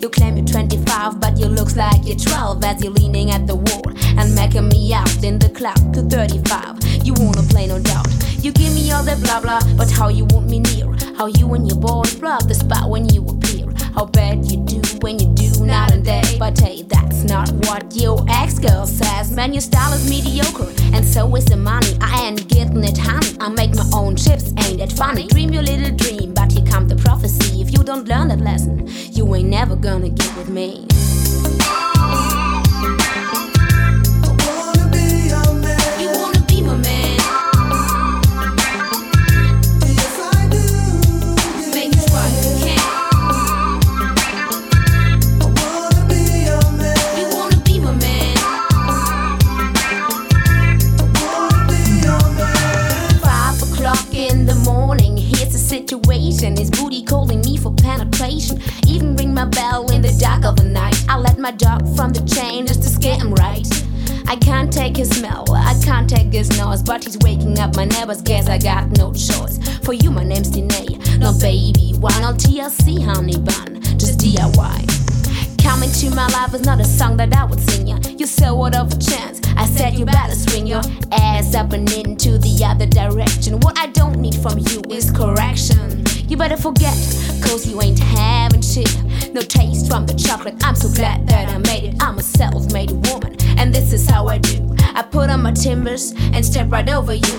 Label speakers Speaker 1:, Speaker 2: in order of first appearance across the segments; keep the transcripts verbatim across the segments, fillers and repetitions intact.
Speaker 1: You claim you're twenty-five, but you looks like you're twelve as you're leaning at the wall and making me out in the cloud to thirty-five. You wanna play, no doubt. You give me all that blah blah, but how you want me near? How you and your boys block the spot when you appear? How bad you do when you do night and day? But hey, that's not what your ex-girl says. Man, your style is mediocre, and so is the money. I ain't getting it, honey. I make my own chips, ain't that funny? Dream your little dream, but here comes the prophecy. If you don't learn that lesson, you ain't never gonna get with me. Situation. His booty calling me for penetration. Even ring my bell in the dark of the night. I let my dog from the chain just to scare him right. I can't take his smell, I can't take his noise, but he's waking up my neighbors. Guess I got no choice. For you, my name's Danae. No baby, why not T L C, honey bun? Just D I Y. Coming to my life is not a song that I would sing ya. You said what of a chance? I said you better swing your ass up and into the other direction. What I don't need from you is correction. You better forget, cause you ain't having shit. No taste from the chocolate, I'm so glad that I made it. I'm a self-made woman, and this is how I do. I put on my timbers and step right over you.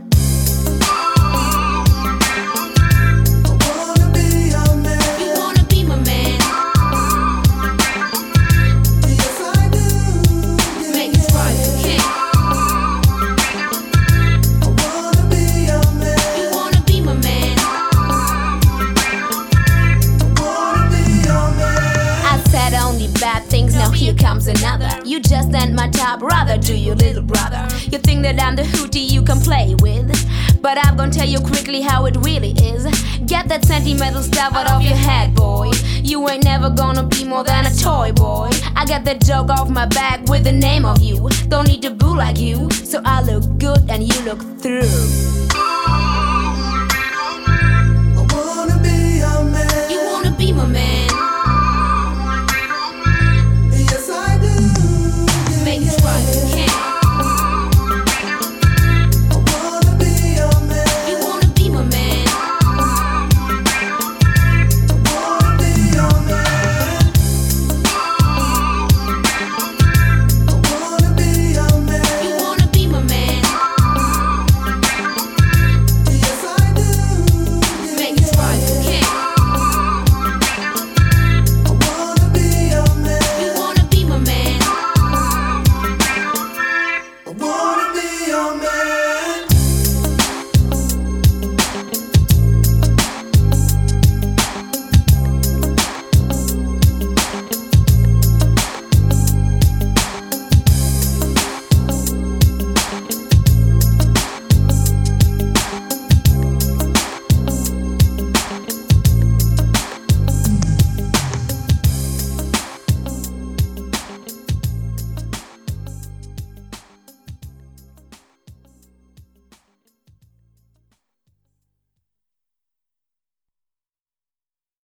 Speaker 1: Bad things, now here comes another. You just ain't my top brother, do you, little brother? You think that I'm the hootie you can play with, but I'm gonna tell you quickly how it really is. Get that sentimental stuff out of your head, boy. You ain't never gonna be more than a toy, boy. I got that joke off my back with the name of you. Don't need to boo like you, so I look good and you look through.